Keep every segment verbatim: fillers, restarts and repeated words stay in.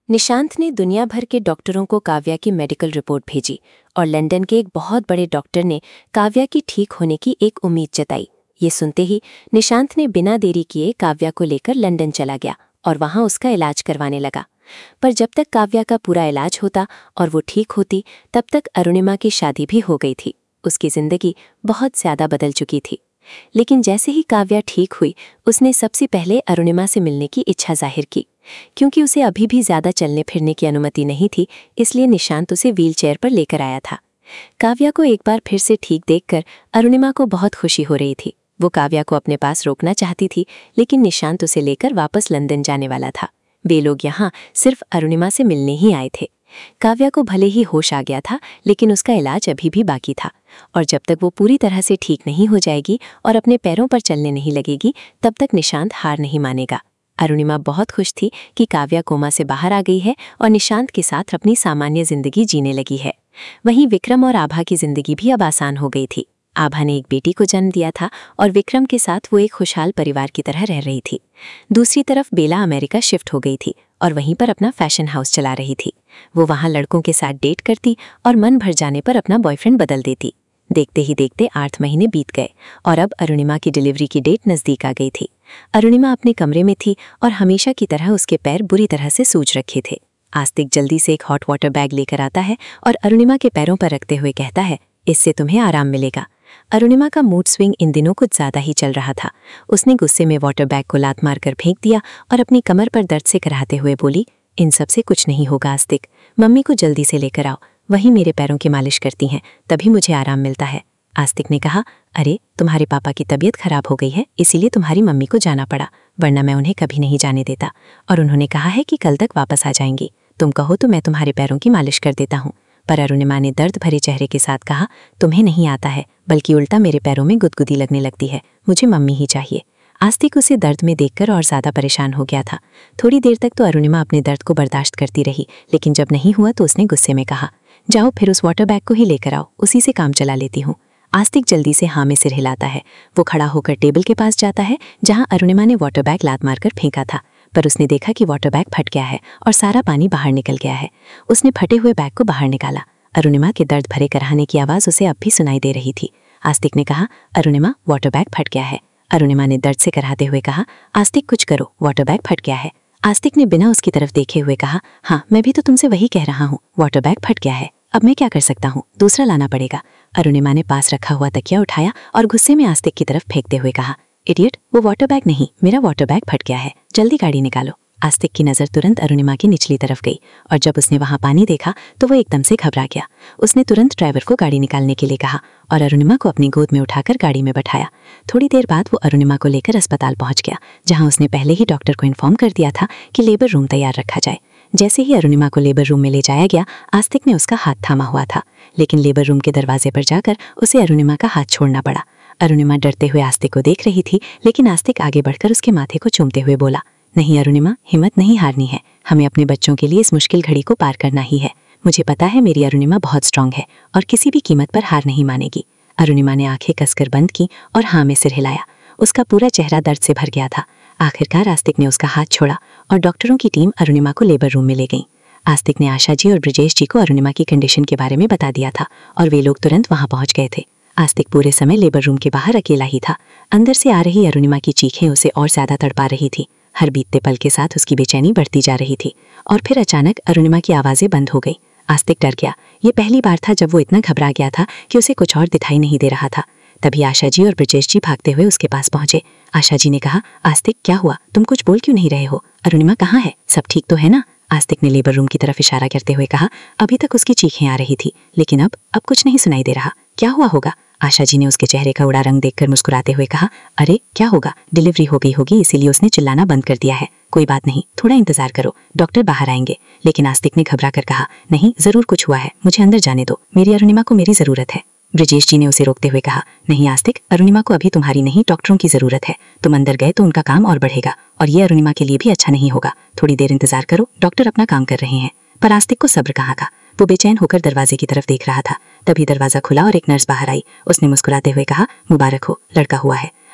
निशांत ने दुनिया भर के डॉक्टरों को काव्या की मेडिकल रिपोर्ट भेजी और लंदन के एक बहुत बड़े डॉक्टर ने काव्या की ठीक होने की एक उम्मीद जताई। ये सुनते ही निशांत ने बिना देरी किए काव्या को लेकर लंदन चला गया और वहां उसका इलाज करवाने लगा। पर जब तक काव्या का पूरा इलाज होता और वो ठीक होती, तब तक अरुणिमा की शादी भी हो गई थी। उसकी जिंदगी बहुत ज्यादा बदल चुकी थी। लेकिन जैसे ही काव्या ठीक हुई, उसने सबसे पहले अरुणिमा से मिलने की इच्छा जाहिर की। क्योंकि उसे अभी भी ज्यादा चलने फिरने की अनुमति नहीं थी, इसलिए निशांत उसे व्हीलचेयर पर लेकर आया था। काव्या को एक बार फिर से ठीक देखकर अरुणिमा को बहुत खुशी हो रही थी। वो काव्या को अपने पास रोकना चाहती थी, लेकिन निशांत उसे लेकर वापस लंदन जाने वाला था। वे लोग यहाँ सिर्फ अरुणिमा से मिलने ही आए थे। काव्या को भले ही होश आ गया था, लेकिन उसका इलाज अभी भी बाकी था और जब तक वो पूरी तरह से ठीक नहीं हो जाएगी और अपने पैरों पर चलने नहीं लगेगी, तब तक निशांत हार नहीं मानेगा। अरुणिमा बहुत खुश थी कि काव्या कोमा से बाहर आ गई है और निशांत के साथ अपनी सामान्य जिंदगी जीने लगी है। वहीं विक्रम और आभा की जिंदगी भी अब आसान हो गई थी। आभा ने एक बेटी को जन्म दिया था और विक्रम के साथ वो एक खुशहाल परिवार की तरह रह रही थी। दूसरी तरफ बेला अमेरिका शिफ्ट हो गई थी और वहीं पर अपना फैशन हाउस चला रही थी। वो वहाँ लड़कों के साथ डेट करती और मन भर जाने पर अपना बॉयफ्रेंड बदल देती। देखते ही देखते आठ महीने बीत गए और अब अरुणिमा की डिलीवरी की डेट नज़दीक आ गई थी। अरुणिमा अपने कमरे में थी और हमेशा की तरह उसके पैर बुरी तरह से सूज रखे थे। आस्तिक जल्दी से एक हॉट वाटर बैग लेकर आता है और अरुणिमा के पैरों पर रखते हुए कहता है, इससे तुम्हें आराम मिलेगा। अरुणिमा का मूड स्विंग इन दिनों कुछ ज्यादा ही चल रहा था। उसने गुस्से में वाटर बैग को लात मारकर फेंक दिया और अपनी कमर पर दर्द से कराहते हुए बोली, इन सब से कुछ नहीं होगा आस्तिक, मम्मी को जल्दी से लेकर आओ, वही मेरे पैरों की मालिश करती हैं, तभी मुझे आराम मिलता है। आस्तिक ने कहा, अरे तुम्हारे पापा की तबीयत खराब हो गई है, इसीलिए तुम्हारी मम्मी को जाना पड़ा, वरना मैं उन्हें कभी नहीं जाने देता। और उन्होंने कहा है कि कल तक वापस आ जाएंगी, तुम कहो तो मैं तुम्हारे पैरों की मालिश कर देता हूँ। पर अरुणिमा ने दर्द भरे चेहरे के साथ कहा, तुम्हें नहीं आता है, बल्कि उल्टा मेरे पैरों में गुदगुदी लगने लगती है, मुझे मम्मी ही चाहिए। आस्तिक उसे दर्द में देखकर और ज्यादा परेशान हो गया था। थोड़ी देर तक तो अरुणिमा अपने दर्द को बर्दाश्त करती रही, लेकिन जब नहीं हुआ तो उसने गुस्से में कहा, जाओ फिर उस वाटर बैग को ही लेकर आओ, उसी से काम चला लेती हूँ। आस्तिक जल्दी से हाँ में सिर हिलाता है। वो खड़ा होकर टेबल के पास जाता है जहां अरुणिमा ने वाटर बैग लात मारकर फेंका था, पर उसने देखा कि वाटर बैग फट गया है और सारा पानी बाहर निकल गया है। उसने फटे हुए बैग को बाहर निकाला। अरुणिमा के दर्द भरे कराहने की आवाज़ उसे अब भी सुनाई दे रही थी। आस्तिक ने कहा, अरुणिमा वाटर बैग फट गया है। अरुणिमा ने दर्द से कराहते हुए कहा, आस्तिक कुछ करो, वाटर बैग फट गया है। आस्तिक ने बिना उसकी तरफ देखे हुए कहा, हाँ मैं भी तो तुमसे वही कह रहा हूँ, वाटर बैग फट गया है, अब मैं क्या कर सकता हूँ, दूसरा लाना पड़ेगा। अरुणिमा ने पास रखा हुआ तकिया उठाया और गुस्से में आस्तिक की तरफ फेंकते हुए कहा, इडियट, वो वाटर बैग नहीं, मेरा वाटर बैग फट गया है, जल्दी गाड़ी निकालो। आस्तिक की नज़र तुरंत अरुणिमा की निचली तरफ गई और जब उसने वहां पानी देखा तो वो एकदम से घबरा गया। उसने तुरंत ड्राइवर को गाड़ी निकालने के लिए कहा और अरुणिमा को अपनी गोद में उठाकर गाड़ी में बैठाया। थोड़ी देर बाद वो अरुणिमा को लेकर अस्पताल पहुंच गया, जहां उसने पहले ही डॉक्टर को इन्फॉर्म कर दिया था कि लेबर रूम तैयार रखा जाए। जैसे ही अरुणिमा को लेबर रूम में ले जाया गया, आस्तिक ने उसका हाथ थामा हुआ था, लेकिन लेबर रूम के दरवाजे पर जाकर उसे अरुणिमा का हाथ छोड़ना पड़ा। अरुणिमा डरते हुए आस्तिक को देख रही थी, लेकिन आस्तिक आगे बढ़कर उसके माथे को चूमते हुए बोला, नहीं अरुणिमा, हिम्मत नहीं हारनी है, हमें अपने बच्चों के लिए इस मुश्किल घड़ी को पार करना ही है। मुझे पता है मेरी अरुणिमा बहुत स्ट्रांग है और किसी भी कीमत पर हार नहीं मानेगी। अरुणिमा ने आंखें कसकर बंद की और हाँ में सिर हिलाया। उसका पूरा चेहरा दर्द से भर गया था। आखिरकार आस्तिक ने उसका हाथ छोड़ा और डॉक्टरों की टीम अरुणिमा को लेबर रूम में ले गई। आस्तिक ने आशा जी और ब्रजेश जी को अरुणिमा की कंडीशन के बारे में बता दिया था और वे लोग तुरंत वहां पहुंच गए थे। आस्तिक पूरे समय लेबर रूम के बाहर अकेला ही था। अंदर से आ रही अरुणिमा की चीखें उसे और ज्यादा तड़पा रही थी। हर बीतते पल के साथ उसकी बेचैनी बढ़ती जा रही थी और फिर अचानक अरुणिमा की आवाज़ें बंद हो गई। आस्तिक डर गया। ये पहली बार था जब वो इतना घबरा गया था कि उसे कुछ और दिखाई नहीं दे रहा था। तभी आशा जी और ब्रजेश जी भागते हुए उसके पास पहुंचे। आशा जी ने कहा, आस्तिक क्या हुआ, तुम कुछ बोल क्यों नहीं रहे हो, अरुणिमा कहाँ है, सब ठीक तो है ना? आस्तिक ने लेबर रूम की तरफ इशारा करते हुए कहा, अभी तक उसकी चीखें आ रही थी, लेकिन अब अब कुछ नहीं सुनाई दे रहा, क्या हुआ होगा? आशा जी ने उसके चेहरे का उड़ा रंग देखकर मुस्कुराते हुए कहा, अरे क्या होगा, डिलीवरी हो गई होगी इसीलिए उसने चिल्लाना बंद कर दिया है, कोई बात नहीं, थोड़ा इंतजार करो, डॉक्टर बाहर आएंगे। लेकिन आस्तिक ने घबरा कर कहा, नहीं जरूर कुछ हुआ है, मुझे अंदर जाने दो, मेरी अरुणिमा को मेरी जरूरत है। ब्रजेश जी ने उसे रोकते हुए कहा, नहीं आस्तिक, अरुणिमा को अभी तुम्हारी नहीं डॉक्टरों की जरूरत है, तुम अंदर गए तो उनका काम और बढ़ेगा और ये अरुणिमा के लिए भी अच्छा नहीं होगा, थोड़ी देर इंतजार करो, डॉक्टर अपना काम कर रहे हैं। पर आस्तिक को सब्र कहाँ का, वो बेचैन होकर दरवाजे की तरफ देख रहा था। तभी दरवाजा खुला और एक नर्स बाहर आई। उसने मुस्कुराते हुए कहा, मुबारक हो, लड़का हुआ है।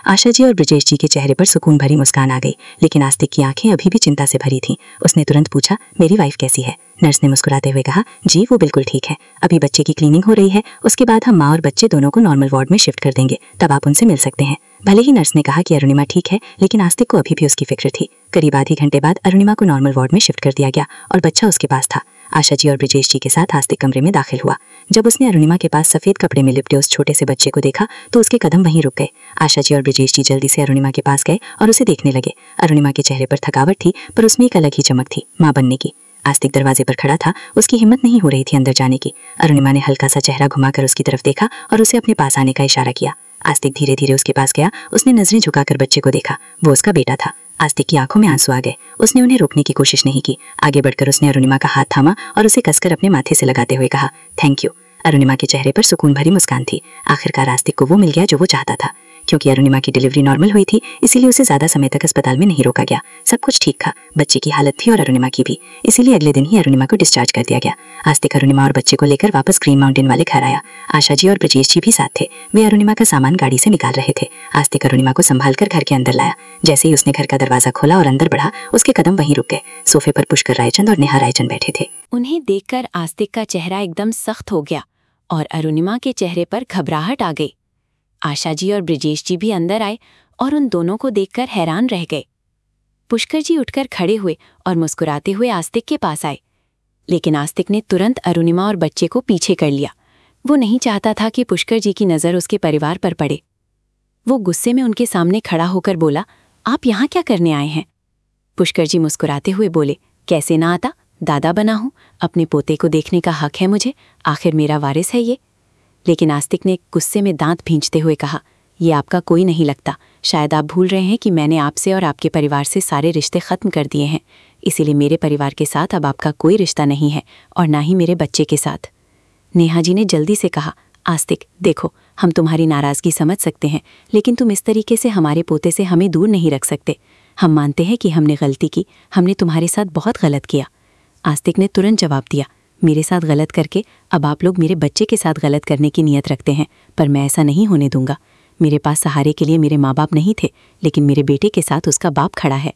आशा जी और ब्रजेश जी के चेहरे पर सुकून भरी मुस्कान आ गई, लेकिन आस्तिक की आंखें अभी भी चिंता से भरी थीं। उसने तुरंत पूछा, मेरी वाइफ कैसी है? नर्स ने मुस्कुराते हुए कहा, जी वो बिल्कुल ठीक है, अभी बच्चे की क्लीनिंग हो रही है, उसके बाद हम माँ और बच्चे दोनों को नॉर्मल वार्ड में शिफ्ट कर देंगे, तब आप उनसे मिल सकते हैं। भले ही नर्स ने कहा कि अरुणिमा ठीक है, लेकिन आस्तिक को अभी भी उसकी फिक्र थी। करीब आधे घंटे बाद अरुणिमा को नॉर्मल वार्ड में शिफ्ट कर दिया गया और बच्चा उसके पास था। आशा जी और ब्रजेश जी के साथ आस्तिक कमरे में दाखिल हुआ। जब उसने अरुणिमा के पास सफेद कपड़े में लिपटे उस छोटे से बच्चे को देखा तो उसके कदम वहीं रुक गए। आशा जी और ब्रजेश जी जल्दी से अरुणिमा के पास गए और उसे देखने लगे। अरुणिमा के चेहरे पर थकावट थी, पर उसमें एक अलग ही चमक थी, माँ बनने की। आस्तिक दरवाजे पर खड़ा था, उसकी हिम्मत नहीं हो रही थी अंदर जाने की। अरुणिमा ने हल्का सा चेहरा घुमाकर उसकी तरफ देखा और उसे अपने पास आने का इशारा किया। आस्तिक धीरे धीरे उसके पास गया। उसने नजरें झुकाकर बच्चे को देखा, वो उसका बेटा था। आस्तिक की आंखों में आंसू आ गए। उसने उन्हें रोकने की कोशिश नहीं की। आगे बढ़कर उसने अरुणिमा का हाथ थामा और उसे कसकर अपने माथे से लगाते हुए कहा, थैंक यू। अरुणिमा के चेहरे पर सुकून भरी मुस्कान थी। आखिरकार आस्तिक को वो मिल गया जो वो चाहता था। क्योंकि अरुणिमा की डिलीवरी नॉर्मल हुई थी, इसीलिए उसे ज्यादा समय तक अस्पताल में नहीं रोका गया। सब कुछ ठीक था, बच्चे की हालत थी और अरुणिमा की भी, इसीलिए अगले दिन ही अरुणिमा को डिस्चार्ज कर दिया गया। आस्तिक अरुणिमा और बच्चे को लेकर वापस ग्रीन माउंटेन वाले घर आया। आशा जी और ब्रजेश जी भी साथ थे। वे अरुणिमा का सामान गाड़ी से निकाल रहे थे। आस्तिक अरुणिमा को संभाल कर घर के अंदर लाया। जैसे ही उसने घर का दरवाजा खोला और अंदर बढ़ा, उसके कदम वहीं रुक गए। सोफे पर पुष्कर रायचंद और नेहा रायचंद बैठे थे। उन्हें देखकर आस्तिक का चेहरा एकदम सख्त हो गया और अरुणिमा के चेहरे पर घबराहट आ गई। आशा जी और ब्रजेश जी भी अंदर आए और उन दोनों को देखकर हैरान रह गए। पुष्कर जी उठकर खड़े हुए और मुस्कुराते हुए आस्तिक के पास आए, लेकिन आस्तिक ने तुरंत अरुणिमा और बच्चे को पीछे कर लिया। वो नहीं चाहता था कि पुष्कर जी की नज़र उसके परिवार पर पड़े। वो गुस्से में उनके सामने खड़ा होकर बोला, आप यहाँ क्या करने आए हैं? पुष्कर जी मुस्कुराते हुए बोले, कैसे ना आता, दादा बना हूँ, अपने पोते को देखने का हक है मुझे, आखिर मेरा वारिस है ये। लेकिन आस्तिक ने गुस्से में दांत भींचते हुए कहा, ये आपका कोई नहीं लगता। शायद आप भूल रहे हैं कि मैंने आपसे और आपके परिवार से सारे रिश्ते ख़त्म कर दिए हैं, इसीलिए मेरे परिवार के साथ अब आपका कोई रिश्ता नहीं है और ना ही मेरे बच्चे के साथ। नेहा जी ने जल्दी से कहा, आस्तिक देखो, हम तुम्हारी नाराज़गी समझ सकते हैं, लेकिन तुम इस तरीके से हमारे पोते से हमें दूर नहीं रख सकते। हम मानते हैं कि हमने गलती की, हमने तुम्हारे साथ बहुत गलत किया। आस्तिक ने तुरंत जवाब दिया, मेरे साथ गलत करके अब आप लोग मेरे बच्चे के साथ गलत करने की नीयत रखते हैं, पर मैं ऐसा नहीं होने दूंगा। मेरे पास सहारे के लिए मेरे माँ बाप नहीं थे, लेकिन मेरे बेटे के साथ उसका बाप खड़ा है।